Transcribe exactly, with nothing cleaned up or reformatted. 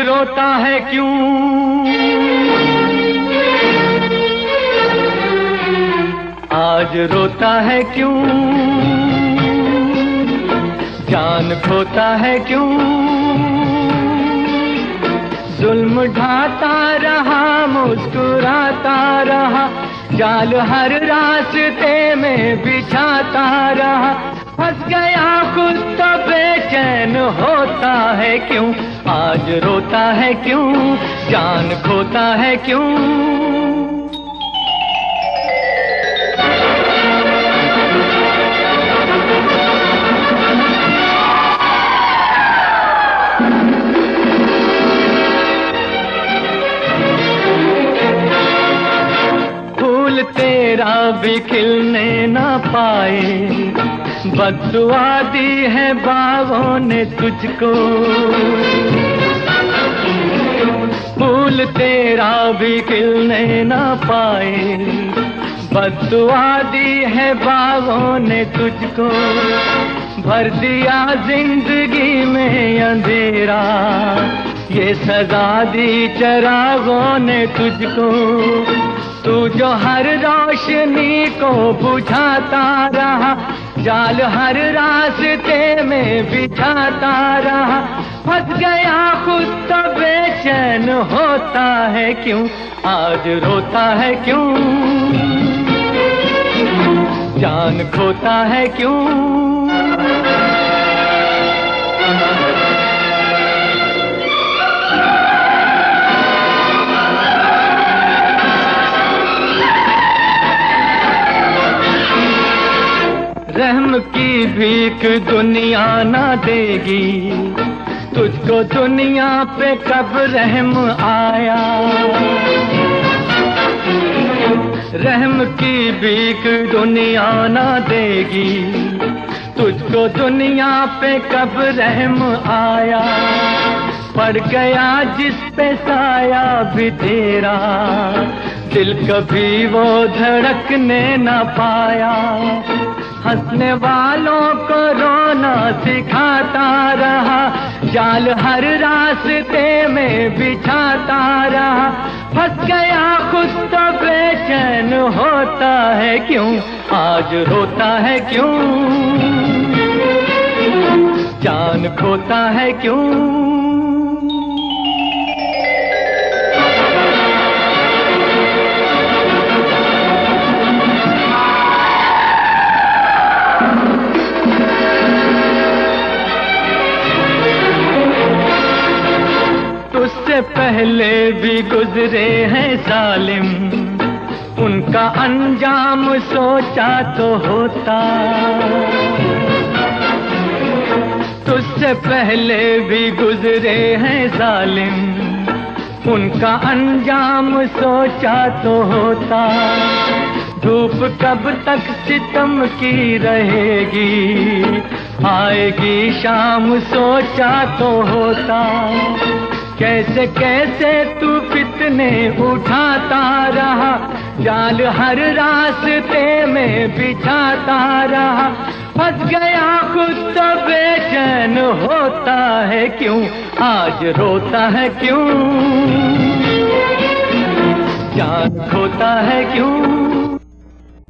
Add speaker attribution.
Speaker 1: रोता है क्यों, आज रोता है क्यों, जान खोता है क्यों। जुल्म ढाता रहा, मुस्कुराता रहा, जाल हर रास्ते में बिछाता रहा। फंस गया खुद तो बेचैन होता है क्यों, आज रोता है क्यों, जान खोता है क्यों। फूल तेरा भी खिलने ना पाए, बद्दुआ दी है बागों ने तुझको। फूल तेरा भी खिलने ना पाए, बद्दुआ दी है बागों ने तुझको। भर दिया जिंदगी में अंधेरा, ये सजा दी चरागों ने तुझको। तू जो हर रोशनी को बुझाता रहा, जाल हर रास्ते में बिछाता रहा। फंस गया खुद तो बेचैन होता है क्यों, आज रोता है क्यों, जान खोता है क्यों। रहम की भीख दुनिया ना देगी, तुझको दुनिया पे कब रहम आया। रहम की भीख दुनिया ना देगी, तुझको दुनिया पे कब रहम आया। पड़ गया जिस पे साया भी तेरा, दिल कभी वो धड़कने ना पाया। हंसने वालों को रोना सिखाता रहा, जाल हर रास्ते में बिछाता रहा। फंस गया खुद तो बेचैन होता है क्यों, आज रोता है क्यों, जान खोता है क्यों। उससे पहले भी गुजरे हैं जालिम, उनका अंजाम सोचा तो होता। तुझसे पहले भी गुजरे हैं जालिम, उनका अंजाम सोचा तो होता। धूप कब तक सितम की रहेगी, आएगी शाम सोचा तो होता। कैसे कैसे तू फितने उठाता रहा, जाल हर रास्ते में बिछाता रहा। फंस गया खुद तो बेचैन होता है क्यों, आज रोता है क्यों, जान खोता है क्यों।